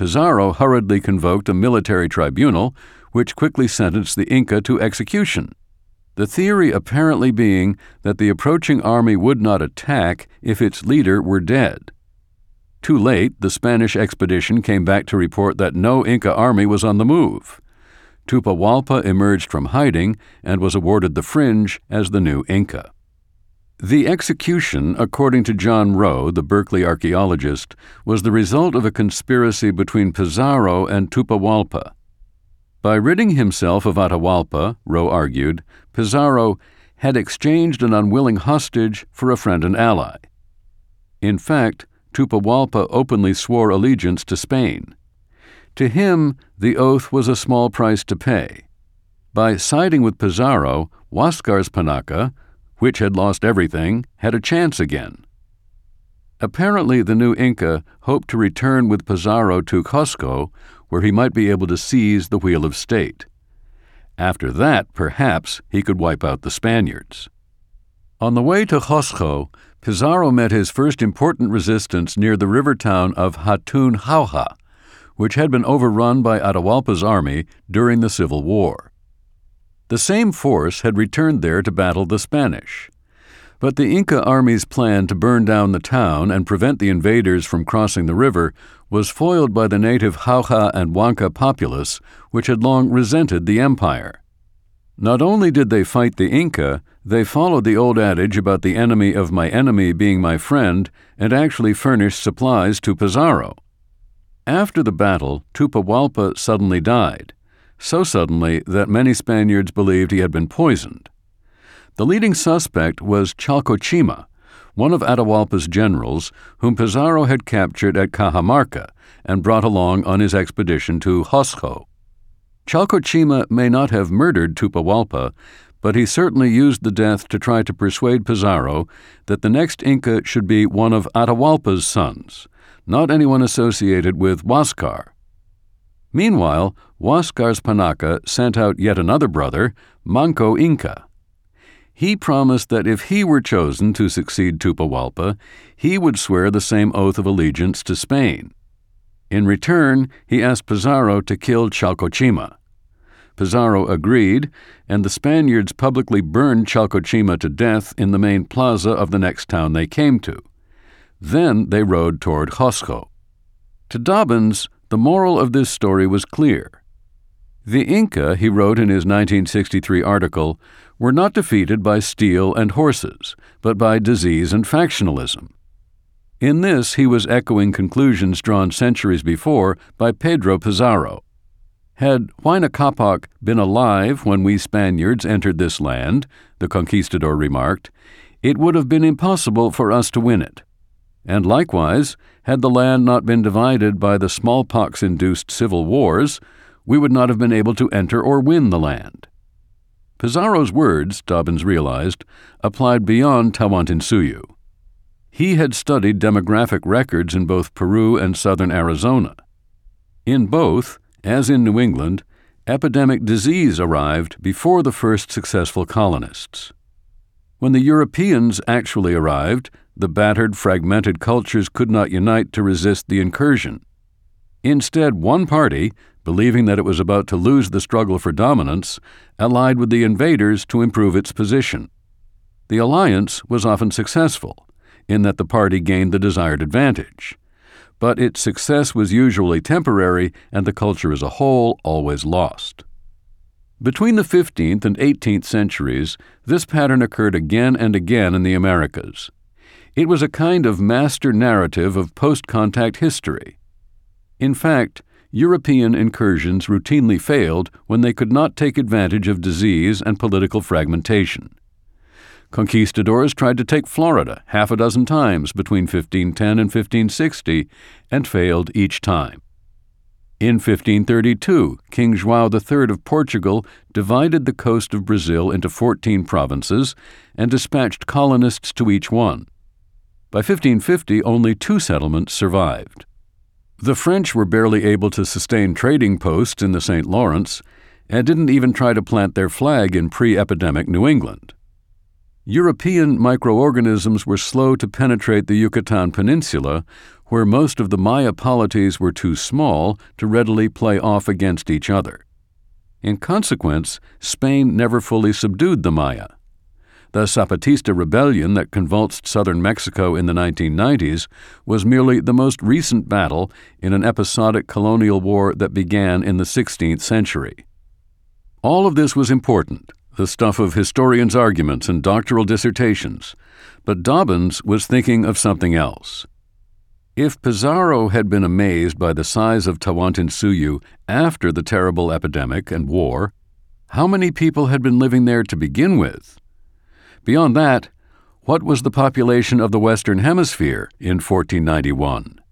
Pizarro hurriedly convoked a military tribunal, which quickly sentenced the Inca to execution. The theory apparently being that the approaching army would not attack if its leader were dead. Too late, the Spanish expedition came back to report that no Inca army was on the move. Tupawalpa emerged from hiding and was awarded the fringe as the new Inca. The execution, according to John Rowe, the Berkeley archaeologist, was the result of a conspiracy between Pizarro and Tupawalpa. By ridding himself of Atahualpa, Rowe argued, Pizarro had exchanged an unwilling hostage for a friend and ally. In fact, Tupawalpa openly swore allegiance to Spain. To him, the oath was a small price to pay. By siding with Pizarro, Huáscar's Panaca, which had lost everything, had a chance again. Apparently, the new Inca hoped to return with Pizarro to Cusco, where he might be able to seize the wheel of state. After that, perhaps, he could wipe out the Spaniards. On the way to Cusco, Pizarro met his first important resistance near the river town of Hatun Jauja, which had been overrun by Atahualpa's army during the Civil War. The same force had returned there to battle the Spanish. But the Inca army's plan to burn down the town and prevent the invaders from crossing the river was foiled by the native Jauja and Huanca populace, which had long resented the empire. Not only did they fight the Inca, they followed the old adage about the enemy of my enemy being my friend and actually furnished supplies to Pizarro. After the battle, Tupawalpa suddenly died, so suddenly that many Spaniards believed he had been poisoned. The leading suspect was Chalcochima, one of Atahualpa's generals, whom Pizarro had captured at Cajamarca and brought along on his expedition to Cusco. Chalcochima may not have murdered Tupawalpa, but he certainly used the death to try to persuade Pizarro that the next Inca should be one of Atahualpa's sons, not anyone associated with Huáscar. Meanwhile, Huáscar's Panaca sent out yet another brother, Manco Inca. He promised that if he were chosen to succeed Tupawalpa, he would swear the same oath of allegiance to Spain. In return, he asked Pizarro to kill Chalcochima. Pizarro agreed, and the Spaniards publicly burned Chalcochima to death in the main plaza of the next town they came to. Then they rode toward Cusco. To Dobbins, the moral of this story was clear. The Inca, he wrote in his 1963 article, were not defeated by steel and horses, but by disease and factionalism. In this, he was echoing conclusions drawn centuries before by Pedro Pizarro. Had Huayna Capac been alive when we Spaniards entered this land, the conquistador remarked, it would have been impossible for us to win it. And likewise, had the land not been divided by the smallpox-induced civil wars, we would not have been able to enter or win the land. Pizarro's words, Dobbins realized, applied beyond Tawantinsuyu. He had studied demographic records in both Peru and southern Arizona. In both, as in New England, epidemic disease arrived before the first successful colonists. When the Europeans actually arrived, the battered, fragmented cultures could not unite to resist the incursion. Instead, one party, believing that it was about to lose the struggle for dominance, allied with the invaders to improve its position. The alliance was often successful, in that the party gained the desired advantage. But its success was usually temporary, and the culture as a whole always lost. Between the 15th and 18th centuries, this pattern occurred again and again in the Americas. It was a kind of master narrative of post-contact history. In fact, European incursions routinely failed when they could not take advantage of disease and political fragmentation. Conquistadors tried to take Florida half a dozen times between 1510 and 1560 and failed each time. In 1532, King João III of Portugal divided the coast of Brazil into 14 provinces and dispatched colonists to each one. By 1550, only 2 settlements survived. The French were barely able to sustain trading posts in the St. Lawrence and didn't even try to plant their flag in pre-epidemic New England. European microorganisms were slow to penetrate the Yucatan Peninsula, where most of the Maya polities were too small to readily play off against each other. In consequence, Spain never fully subdued the Maya. The Zapatista rebellion that convulsed southern Mexico in the 1990s was merely the most recent battle in an episodic colonial war that began in the 16th century. All of this was important, the stuff of historians' arguments and doctoral dissertations, but Dobbins was thinking of something else. If Pizarro had been amazed by the size of Tawantinsuyu after the terrible epidemic and war, how many people had been living there to begin with? Beyond that, what was the population of the Western Hemisphere in 1491?